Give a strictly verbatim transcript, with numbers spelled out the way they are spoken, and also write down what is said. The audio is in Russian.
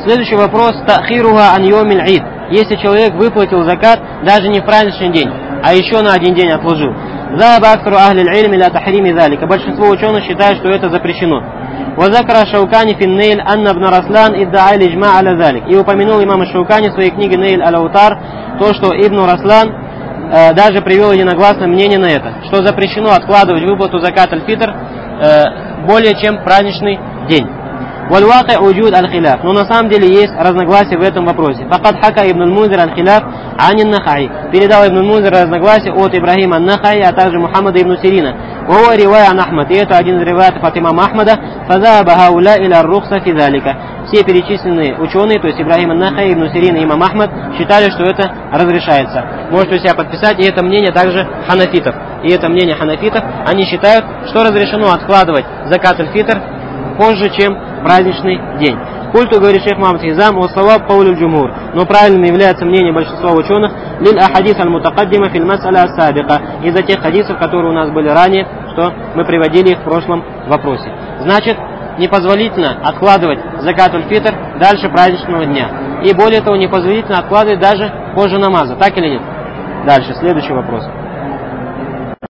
Следующий вопрос. Тахируха ан йомиль ид. Если человек выплатил закат даже не в праздничный день, а еще на один день отложил. Заба актру ахли аль-илм ля тахрими залика. Большинство ученых считают, что это запрещено. Вазакара Шаукани фин нейль анна ибн Раслан идда'а лиджма аля залик. И упомянул имам Шаукани в своей книге Нейль аль-Аутар то, что Ибн Раслан э, даже привел единогласное мнение на это, что запрещено откладывать выплату закат аль-фитр э, более чем праздничный день. Валь-ваки уджуд аль-хиляф. Но на самом деле есть разногласия в этом вопросе. Факад хака Ибн аль-Мунзир аль-хиляф анин нахай. Передал Ибн аль-Мунзир разногласия от Ибрахима ан-Нахай, а также Мухаммада ибн Сирина. Вова ривая ан Ахмад. И это один из риваятов от имама Ахмада. Фазаба хауля иля рухса фи залика. Все перечисленные ученые, то есть Ибрахим ан-Нахай, Ибн Сирин и имам Ахмад, считали, что это разрешается. Можете у себя подписать. И это мнение также ханафитов. И это мнение ханафитов. Они считают, что разрешено откладывать закат аль-фитр позже, чем праздничный день. Культу, говорит шейх Мухаммад Хизам, уссаваб каулю джумур. Но правильным является мнение большинства ученых лиль ахадис аль-мутакаддима филь мас'аля ас-сабика. Из-за тех хадисов, которые у нас были ранее, что мы приводили их в прошлом вопросе. Значит, непозволительно откладывать закат аль-фитр дальше праздничного дня. И более того, непозволительно откладывать даже позже намаза. Так или нет? Дальше, следующий вопрос.